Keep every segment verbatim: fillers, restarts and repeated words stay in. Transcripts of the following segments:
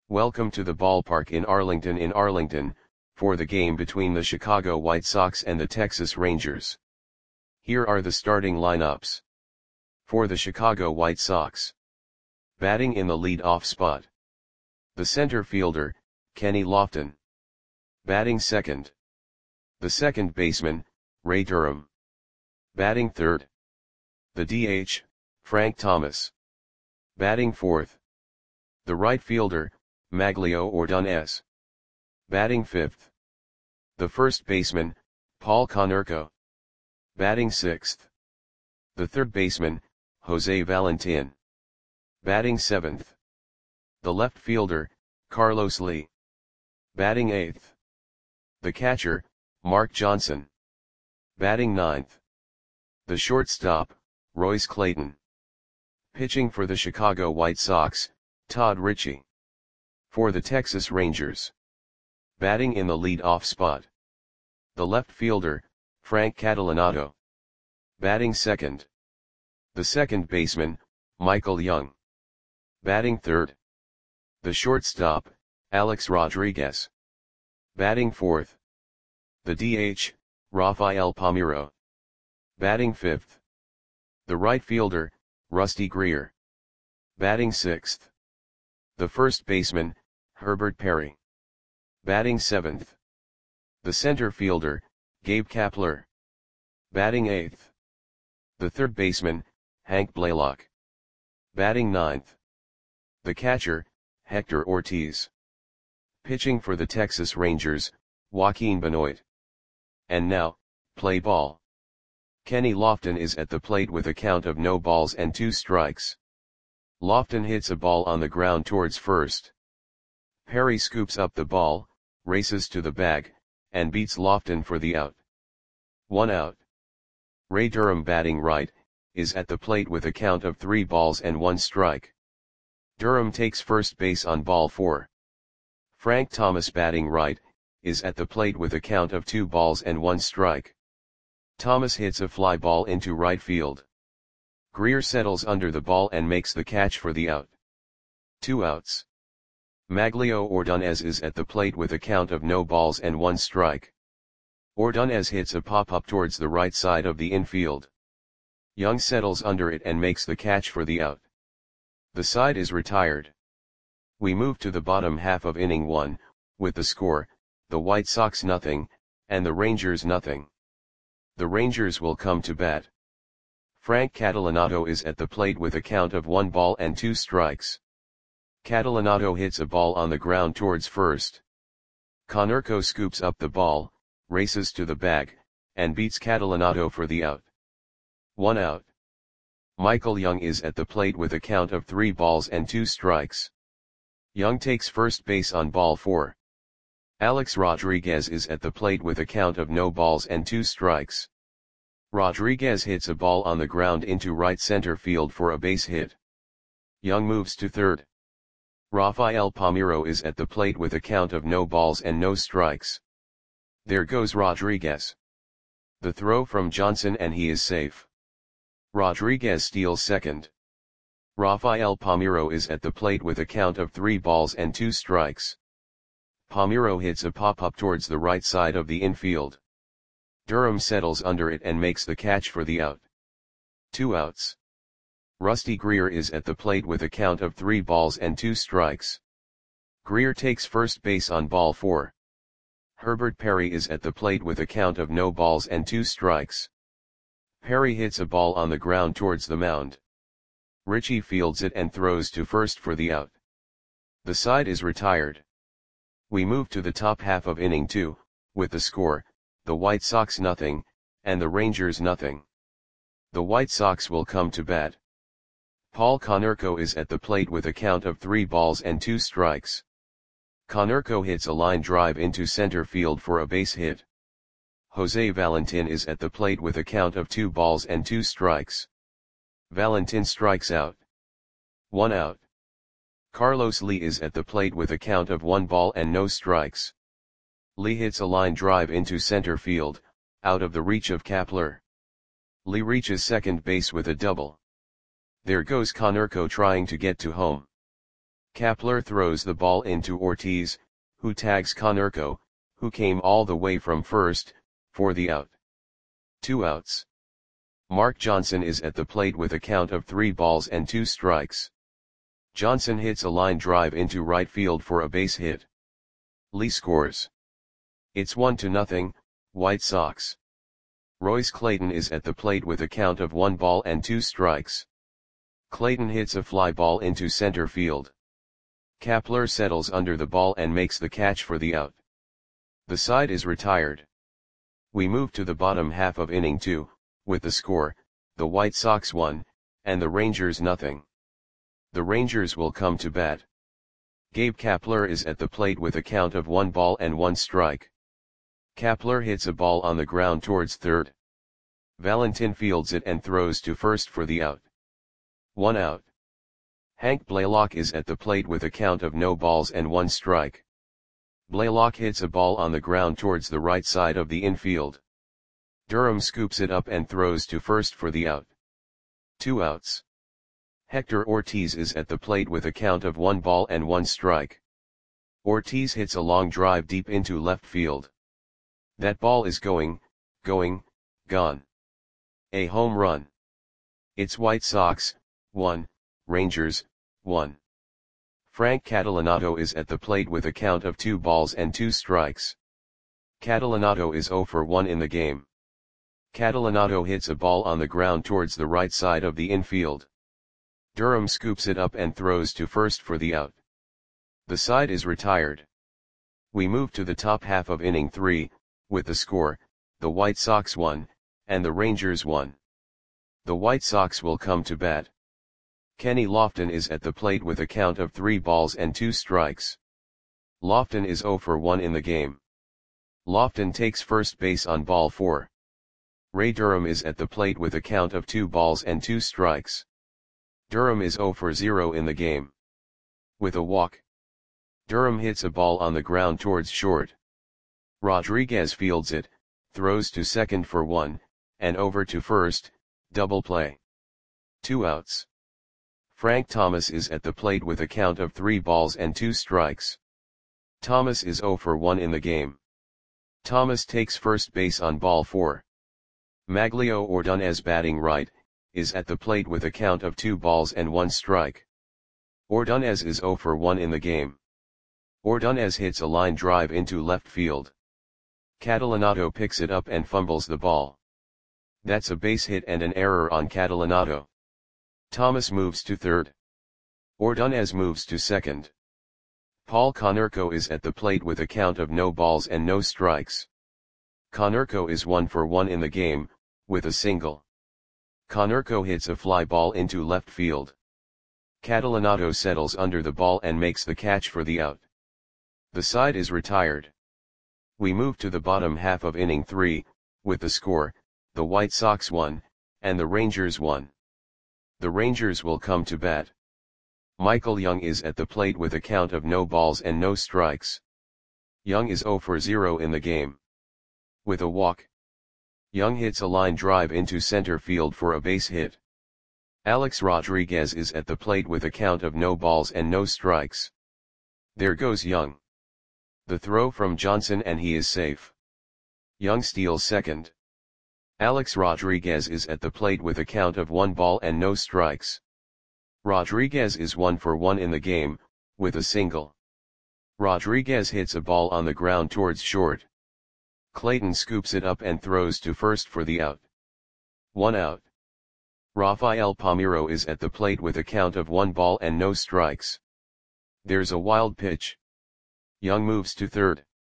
Welcome to the ballpark in Arlington in Arlington, for the game between the Chicago White Sox and the Texas Rangers. Here are the starting lineups. For the Chicago White Sox. Batting in the lead-off spot. The center fielder, Kenny Lofton. Batting second. The second baseman, Ray Durham. Batting third. The D H, Frank Thomas. Batting fourth. The right fielder, Maglio Ordonez. Batting fifth. The first baseman, Paul Konerko. Batting sixth. The third baseman, Jose Valentin. Batting seventh. The left fielder, Carlos Lee. Batting eighth. The catcher, Mark Johnson. Batting ninth. The shortstop, Royce Clayton. Pitching for the Chicago White Sox, Todd Ritchie. For the Texas Rangers. Batting in the lead-off spot. The left fielder, Frank Catalanotto. Batting second. The second baseman, Michael Young. Batting third. The shortstop, Alex Rodriguez. Batting fourth. The D H, Rafael Palmeiro. Batting fifth. The right fielder, Rusty Greer. Batting sixth. The first baseman, Herbert Perry. Batting seventh. The center fielder, Gabe Kapler. Batting eighth. The third baseman, Hank Blaylock. Batting ninth. The catcher, Hector Ortiz. Pitching for the Texas Rangers, Joaquin Benoit. And now, play ball. Kenny Lofton is at the plate with a count of no balls and two strikes. Lofton hits a ball on the ground towards first. Perry scoops up the ball, races to the bag, and beats Lofton for the out. One out. Ray Durham, batting right, is at the plate with a count of three balls and one strike. Durham takes first base on ball four. Frank Thomas, batting right, is at the plate with a count of two balls and one strike. Thomas hits a fly ball into right field. Greer settles under the ball and makes the catch for the out. Two outs. Maglio Ordonez is at the plate with a count of no balls and one strike. Ordonez hits a pop-up towards the right side of the infield. Young settles under it and makes the catch for the out. The side is retired. We move to the bottom half of inning one, with the score, the White Sox nothing, and the Rangers nothing. The Rangers will come to bat. Frank Catalanotto is at the plate with a count of one ball and two strikes. Catalanotto hits a ball on the ground towards first. Konerko scoops up the ball, races to the bag, and beats Catalanotto for the out. One out. Michael Young is at the plate with a count of three balls and two strikes. Young takes first base on ball four. Alex Rodriguez is at the plate with a count of no balls and two strikes. Rodriguez hits a ball on the ground into right center field for a base hit. Young moves to third. Rafael Palmeiro is at the plate with a count of no balls and no strikes. There goes Rodriguez. The throw from Johnson and he is safe. Rodriguez steals second. Rafael Palmeiro is at the plate with a count of three balls and two strikes. Palmeiro hits a pop-up towards the right side of the infield. Durham settles under it and makes the catch for the out. Two outs. Rusty Greer is at the plate with a count of three balls and two strikes. Greer takes first base on ball four. Herbert Perry is at the plate with a count of no balls and two strikes. Perry hits a ball on the ground towards the mound. Ritchie fields it and throws to first for the out. The side is retired. We move to the top half of inning two, with the score, the White Sox nothing, and the Rangers nothing. The White Sox will come to bat. Paul Konerko is at the plate with a count of three balls and two strikes. Konerko hits a line drive into center field for a base hit. Jose Valentin is at the plate with a count of two balls and two strikes. Valentin strikes out. One out. Carlos Lee is at the plate with a count of one ball and no strikes. Lee hits a line drive into center field, out of the reach of Kapler. Lee reaches second base with a double. There goes Konerko trying to get to home. Kapler throws the ball into Ortiz, who tags Konerko, who came all the way from first, for the out. Two outs. Mark Johnson is at the plate with a count of three balls and two strikes. Johnson hits a line drive into right field for a base hit. Lee scores. It's one to nothing, White Sox. Royce Clayton is at the plate with a count of one ball and two strikes. Clayton hits a fly ball into center field. Kapler settles under the ball and makes the catch for the out. The side is retired. We move to the bottom half of inning two, with the score, the White Sox one, and the Rangers nothing. The Rangers will come to bat. Gabe Kapler is at the plate with a count of one ball and one strike. Kapler hits a ball on the ground towards third. Valentin fields it and throws to first for the out. One out. Hank Blaylock is at the plate with a count of no balls and one strike. Blaylock hits a ball on the ground towards the right side of the infield. Durham scoops it up and throws to first for the out. Two outs. Hector Ortiz is at the plate with a count of one ball and one strike. Ortiz hits a long drive deep into left field. That ball is going, going, gone. A home run. It's White Sox, one, Rangers, one. Frank Catalanato is at the plate with a count of two balls and two strikes. Catalanato is oh for one in the game. Catalanato hits a ball on the ground towards the right side of the infield. Durham scoops it up and throws to first for the out. The side is retired. We move to the top half of inning three, with the score, the White Sox one, and the Rangers one. The White Sox will come to bat. Kenny Lofton is at the plate with a count of three balls and two strikes. Lofton is oh for one in the game. Lofton takes first base on ball four. Ray Durham is at the plate with a count of two balls and two strikes. Durham is oh for zero in the game. With a walk. Durham hits a ball on the ground towards short. Rodriguez fields it, throws to second for one, and over to first, double play. Two outs. Frank Thomas is at the plate with a count of three balls and two strikes. Thomas is oh for one in the game. Thomas takes first base on ball four. Maglio Ordonez batting right, is at the plate with a count of two balls and one strike. Ordonez is oh for one in the game. Ordonez hits a line drive into left field. Catalanato picks it up and fumbles the ball. That's a base hit and an error on Catalanato. Thomas moves to third. Ordonez moves to second. Paul Konerko is at the plate with a count of no balls and no strikes. Konerko is one for one in the game, with a single. Konerko hits a fly ball into left field. Catalanato settles under the ball and makes the catch for the out. The side is retired. We move to the bottom half of inning three, with the score, the White Sox one, and the Rangers one. The Rangers will come to bat. Michael Young is at the plate with a count of no balls and no strikes. Young is oh for zero in the game. With a walk. Young hits a line drive into center field for a base hit. Alex Rodriguez is at the plate with a count of no balls and no strikes. There goes Young. The throw from Johnson and he is safe. Young steals second. Alex Rodriguez is at the plate with a count of one ball and no strikes. Rodriguez is one for one in the game, with a single. Rodriguez hits a ball on the ground towards short. Clayton scoops it up and throws to first for the out. One out. Rafael Palmeiro is at the plate with a count of one ball and no strikes. There's a wild pitch. Young moves to third.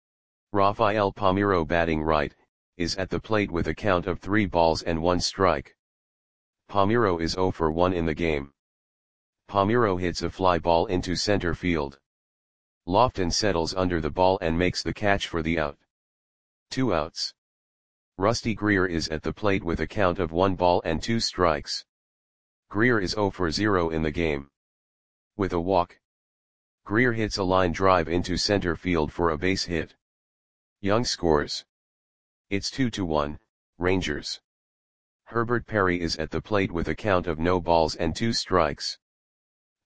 Rafael Palmeiro batting right, is at the plate with a count of three balls and one strike. Palmeiro is oh for one in the game. Palmeiro hits a fly ball into center field. Lofton settles under the ball and makes the catch for the out. Two outs. Rusty Greer is at the plate with a count of one ball and two strikes. Greer is oh for zero in the game. With a walk. Greer hits a line drive into center field for a base hit. Young scores. It's two to one, Rangers. Herbert Perry is at the plate with a count of no balls and two strikes.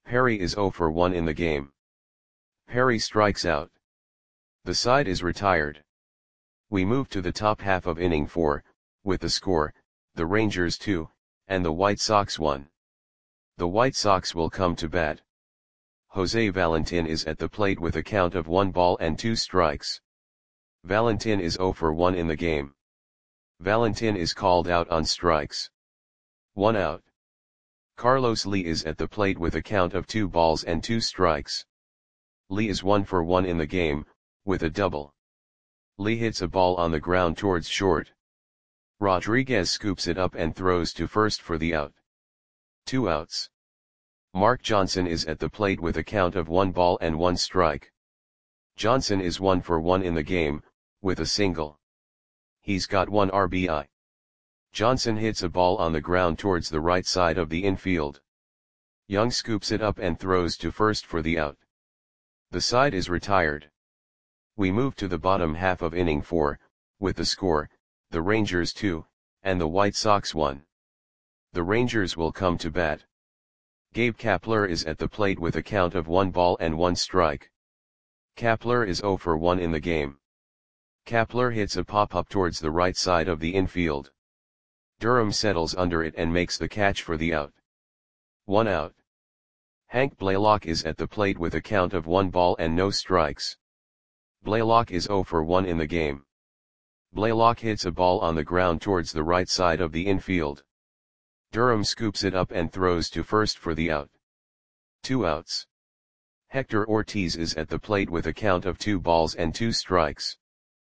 Perry is zero for one in the game. Perry strikes out. The side is retired. We move to the top half of inning four, with the score, the Rangers two, and the White Sox one. The White Sox will come to bat. Jose Valentin is at the plate with a count of one ball and two strikes. Valentin is zero for one in the game. Valentin is called out on strikes. One out. Carlos Lee is at the plate with a count of two balls and two strikes. Lee is one for one in the game, with a double. Lee hits a ball on the ground towards short. Rodriguez scoops it up and throws to first for the out. Two outs. Mark Johnson is at the plate with a count of one ball and one strike. Johnson is one for one in the game, with a single. He's got one R B I. Johnson hits a ball on the ground towards the right side of the infield. Young scoops it up and throws to first for the out. The side is retired. We move to the bottom half of inning four, with the score, the Rangers two, and the White Sox one. The Rangers will come to bat. Gabe Kapler is at the plate with a count of one ball and one strike. Kapler is zero for one in the game. Kapler hits a pop-up towards the right side of the infield. Durham settles under it and makes the catch for the out. One out. Hank Blaylock is at the plate with a count of one ball and no strikes. Blaylock is zero for one in the game. Blaylock hits a ball on the ground towards the right side of the infield. Durham scoops it up and throws to first for the out. Two outs. Hector Ortiz is at the plate with a count of two balls and two strikes.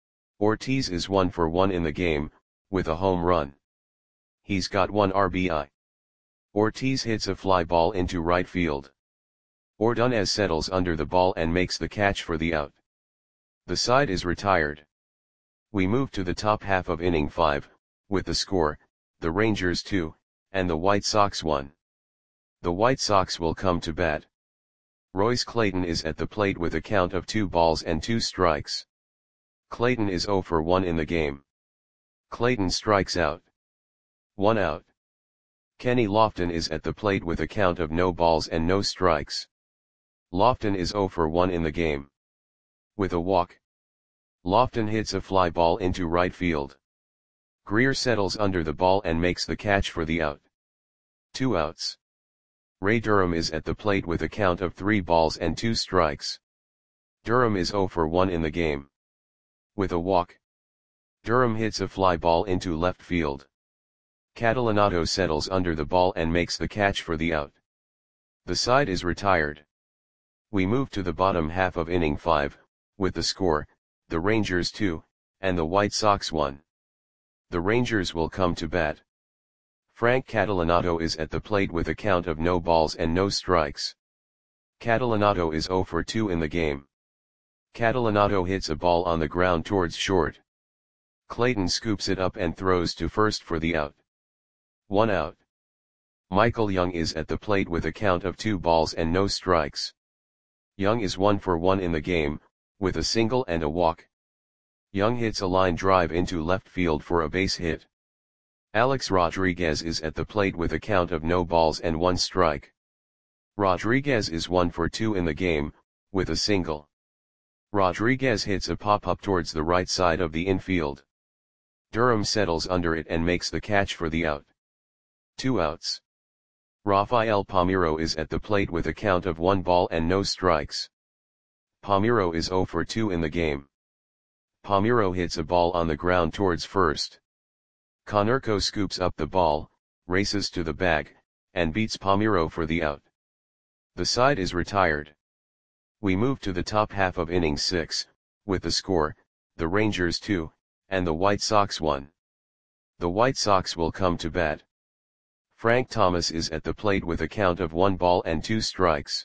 Ortiz is one for one in the game, with a home run. He's got one R B I. Ortiz hits a fly ball into right field. Ordonez settles under the ball and makes the catch for the out. The side is retired. We move to the top half of inning five, with the score, the Rangers two, and the White Sox one. The White Sox will come to bat. Royce Clayton is at the plate with a count of two balls and two strikes. Clayton is zero for one in the game. Clayton strikes out. One out. Kenny Lofton is at the plate with a count of no balls and no strikes. Lofton is zero for one in the game. With a walk. Lofton hits a fly ball into right field. Greer settles under the ball and makes the catch for the out. Two outs. Ray Durham is at the plate with a count of three balls and two strikes. Durham is zero for one in the game. With a walk. Durham hits a fly ball into left field. Catalanato settles under the ball and makes the catch for the out. The side is retired. We move to the bottom half of inning five, with the score, the Rangers two, and the White Sox one. The Rangers will come to bat. Frank Catalanato is at the plate with a count of no balls and no strikes. Catalanato is zero for two in the game. Catalanato hits a ball on the ground towards short. Clayton scoops it up and throws to first for the out. One out. Michael Young is at the plate with a count of two balls and no strikes. Young is one for one in the game, with a single and a walk. Young hits a line drive into left field for a base hit. Alex Rodriguez is at the plate with a count of no balls and one strike. Rodriguez is one for two in the game, with a single. Rodriguez hits a pop-up towards the right side of the infield. Durham settles under it and makes the catch for the out. Two outs. Rafael Palmeiro is at the plate with a count of one ball and no strikes. Palmeiro is zero for two in the game. Palmeiro hits a ball on the ground towards first. Konerko scoops up the ball, races to the bag, and beats Palmeiro for the out. The side is retired. We move to the top half of inning six, with the score, the Rangers two, and the White Sox one. The White Sox will come to bat. Frank Thomas is at the plate with a count of one ball and two strikes.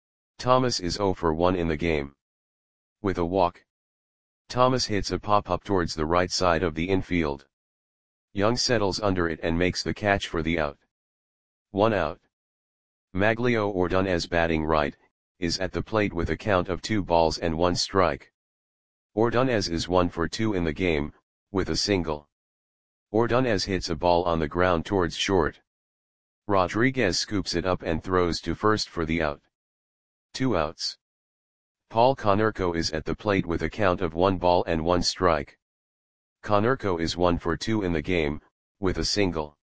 Thomas is zero for one in the game. With a walk. Thomas hits a pop-up towards the right side of the infield. Young settles under it and makes the catch for the out. One out. Maglio Ordonez, batting right, is at the plate with a count of two balls and one strike. Ordonez is one for two in the game, with a single. Ordonez hits a ball on the ground towards short. Rodriguez scoops it up and throws to first for the out. Two outs. Paul Konerko is at the plate with a count of one ball and one strike. Konerko is one for two in the game, with a single.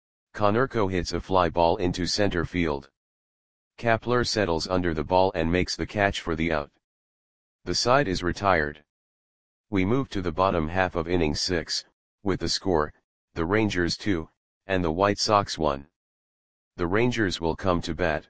Konerko hits a fly ball into center field. Kapler settles under the ball and makes the catch for the out. The side is retired. We move to the bottom half of inning six, with the score, the Rangers two, and the White Sox one. The Rangers will come to bat.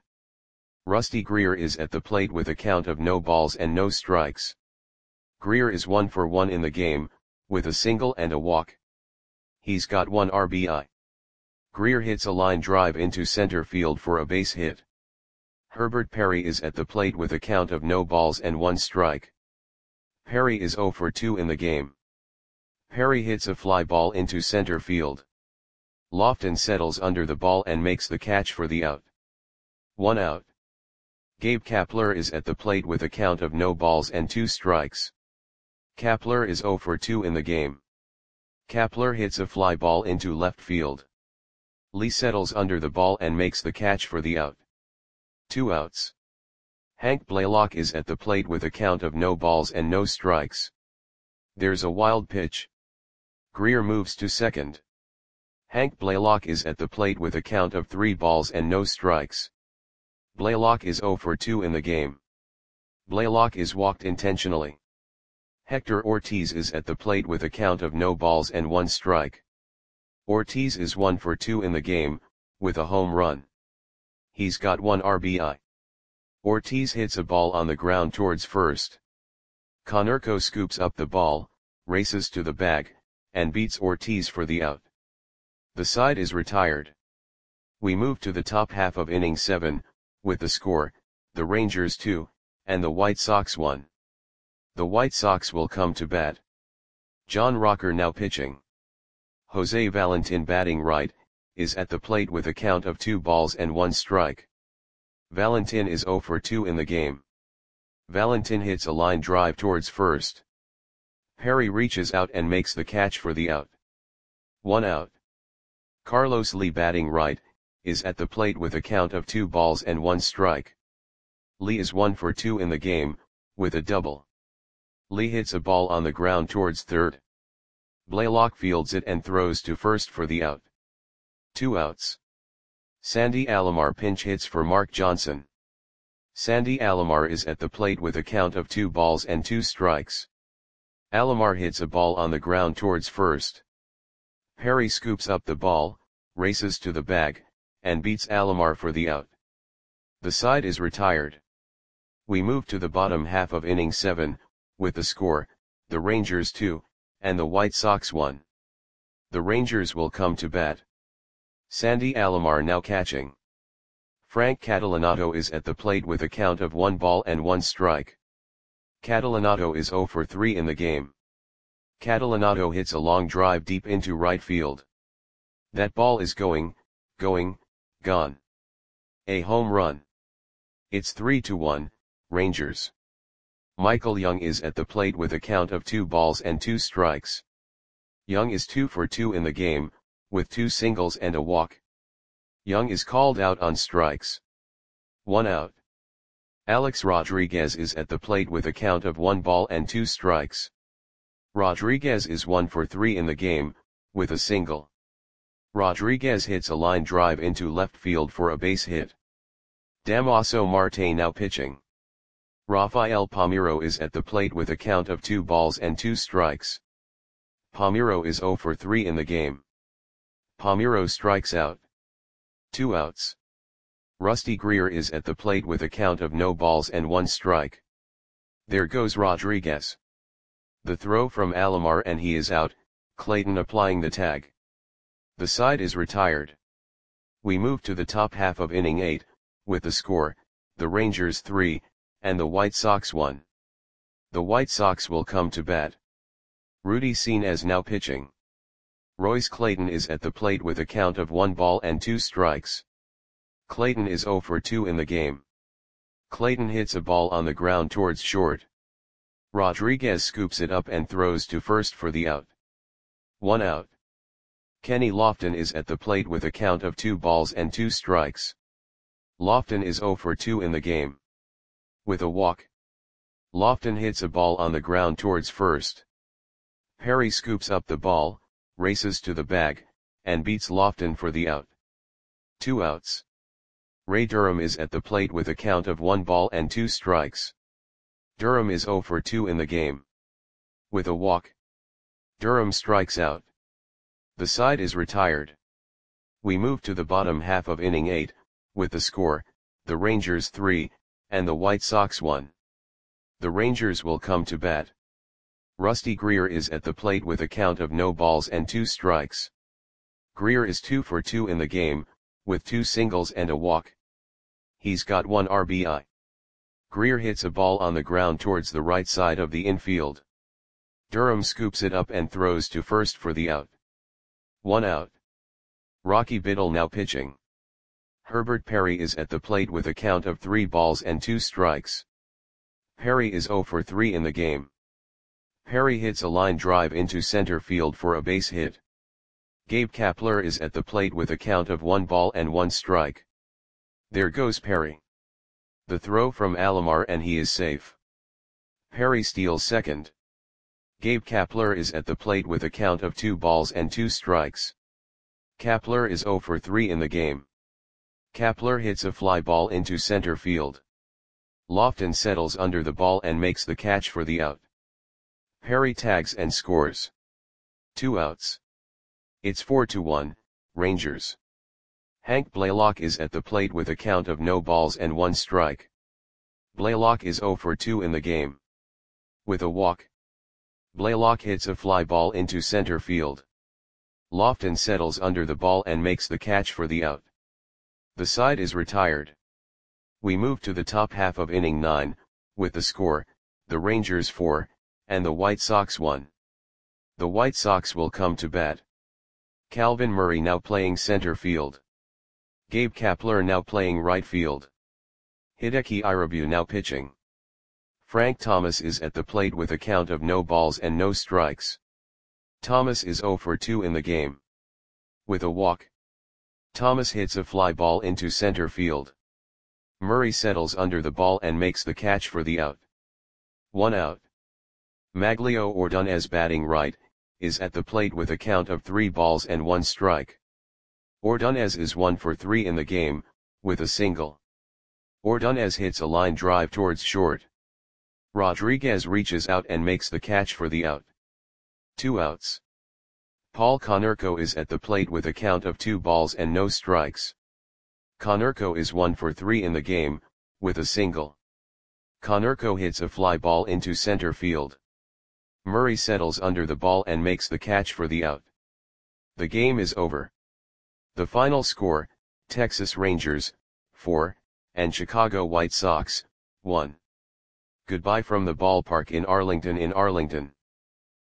Rusty Greer is at the plate with a count of no balls and no strikes. Greer is one for one in the game, with a single and a walk. He's got one R B I. Greer hits a line drive into center field for a base hit. Herbert Perry is at the plate with a count of no balls and one strike. Perry is zero for two in the game. Perry hits a fly ball into center field. Lofton settles under the ball and makes the catch for the out. One out. Gabe Kapler is at the plate with a count of no balls and two strikes. Kapler is zero for two in the game. Kapler hits a fly ball into left field. Lee settles under the ball and makes the catch for the out. Two outs. Hank Blaylock is at the plate with a count of no balls and no strikes. There's a wild pitch. Greer moves to second. Hank Blaylock is at the plate with a count of three balls and no strikes. Blaylock is zero for two in the game. Blaylock is walked intentionally. Hector Ortiz is at the plate with a count of no balls and one strike. Ortiz is one for two in the game, with a home run. He's got one R B I. Ortiz hits a ball on the ground towards first. Konerko scoops up the ball, races to the bag, and beats Ortiz for the out. The side is retired. We move to the top half of inning seven, with the score, the Rangers two, and the White Sox one. The White Sox will come to bat. John Rocker now pitching. Jose Valentin batting right, is at the plate with a count of two balls and one strike. Valentin is zero for two in the game. Valentin hits a line drive towards first. Perry reaches out and makes the catch for the out. One out. Carlos Lee batting right, is at the plate with a count of two balls and one strike. Lee is one for two in the game, with a double. Lee hits a ball on the ground towards third. Blaylock fields it and throws to first for the out. Two outs. Sandy Alomar pinch hits for Mark Johnson. Sandy Alomar is at the plate with a count of two balls and two strikes. Alomar hits a ball on the ground towards first. Perry scoops up the ball, races to the bag, and beats Alomar for the out. The side is retired. We move to the bottom half of inning seven, with the score, the Rangers two, and the White Sox one. The Rangers will come to bat. Sandy Alomar now catching. Frank Catalanato is at the plate with a count of one ball and one strike. Catalanato is zero for three in the game. Catalanato hits a long drive deep into right field. That ball is going, going, gone. A home run. It's three to one, Rangers. Michael Young is at the plate with a count of two balls and two strikes. Young is two for two in the game, with two singles and a walk. Young is called out on strikes. One out. Alex Rodriguez is at the plate with a count of one ball and two strikes. Rodriguez is one for three in the game, with a single. Rodriguez hits a line drive into left field for a base hit. Damaso Marte now pitching. Rafael Palmeiro is at the plate with a count of two balls and two strikes. Palmeiro is zero for three in the game. Palmeiro strikes out. Two outs. Rusty Greer is at the plate with a count of no balls and one strike. There goes Rodriguez. The throw from Alomar and he is out, Clayton applying the tag. The side is retired. We move to the top half of inning eight, with the score, the Rangers three, and the White Sox one. The White Sox will come to bat. Rudy Senes now pitching. Royce Clayton is at the plate with a count of one ball and two strikes. Clayton is zero for two in the game. Clayton hits a ball on the ground towards short. Rodriguez scoops it up and throws to first for the out. One out. Kenny Lofton is at the plate with a count of two balls and two strikes. Lofton is zero for two in the game. with a walk. Lofton hits a ball on the ground towards first. Perry scoops up the ball, races to the bag, and beats Lofton for the out. Two outs. Ray Durham is at the plate with a count of one ball and two strikes. Durham is oh for two in the game. With a walk. Durham strikes out. The side is retired. We move to the bottom half of inning eight, with the score, the Rangers three, and the White Sox one. The Rangers will come to bat. Rusty Greer is at the plate with a count of no balls and two strikes. Greer is two for two in the game, with two singles and a walk. He's got one R B I. Greer hits a ball on the ground towards the right side of the infield. Durham scoops it up and throws to first for the out. One out. Rocky Biddle now pitching. Herbert Perry is at the plate with a count of three balls and two strikes. Perry is oh for three in the game. Perry hits a line drive into center field for a base hit. Gabe Kapler is at the plate with a count of one ball and one strike. There goes Perry. The throw from Alomar and he is safe. Perry steals second. Gabe Kapler is at the plate with a count of two balls and two strikes. Kapler is oh for three in the game. Kapler hits a fly ball into center field. Lofton settles under the ball and makes the catch for the out. Perry tags and scores. Two outs. It's four to one, Rangers. Hank Blaylock is at the plate with a count of no balls and one strike. Blaylock is oh for two in the game. With a walk. Blaylock hits a fly ball into center field. Lofton settles under the ball and makes the catch for the out. The side is retired. We move to the top half of inning nine, with the score, the Rangers four, and the White Sox one. The White Sox will come to bat. Calvin Murray now playing center field. Gabe Kapler now playing right field. Hideki Irabu now pitching. Frank Thomas is at the plate with a count of no balls and no strikes. Thomas is oh for two in the game. With a walk. Thomas hits a fly ball into center field. Murray settles under the ball and makes the catch for the out. One out. Maglio Ordonez batting right, is at the plate with a count of three balls and one strike. Ordonez is one for three in the game, with a single. Ordonez hits a line drive towards short. Rodriguez reaches out and makes the catch for the out. Two outs. Paul Konerko is at the plate with a count of two balls and no strikes. Konerko is one for three in the game, with a single. Konerko hits a fly ball into center field. Murray settles under the ball and makes the catch for the out. The game is over. The final score, Texas Rangers, four, and Chicago White Sox, one. Goodbye from the ballpark in Arlington in Arlington.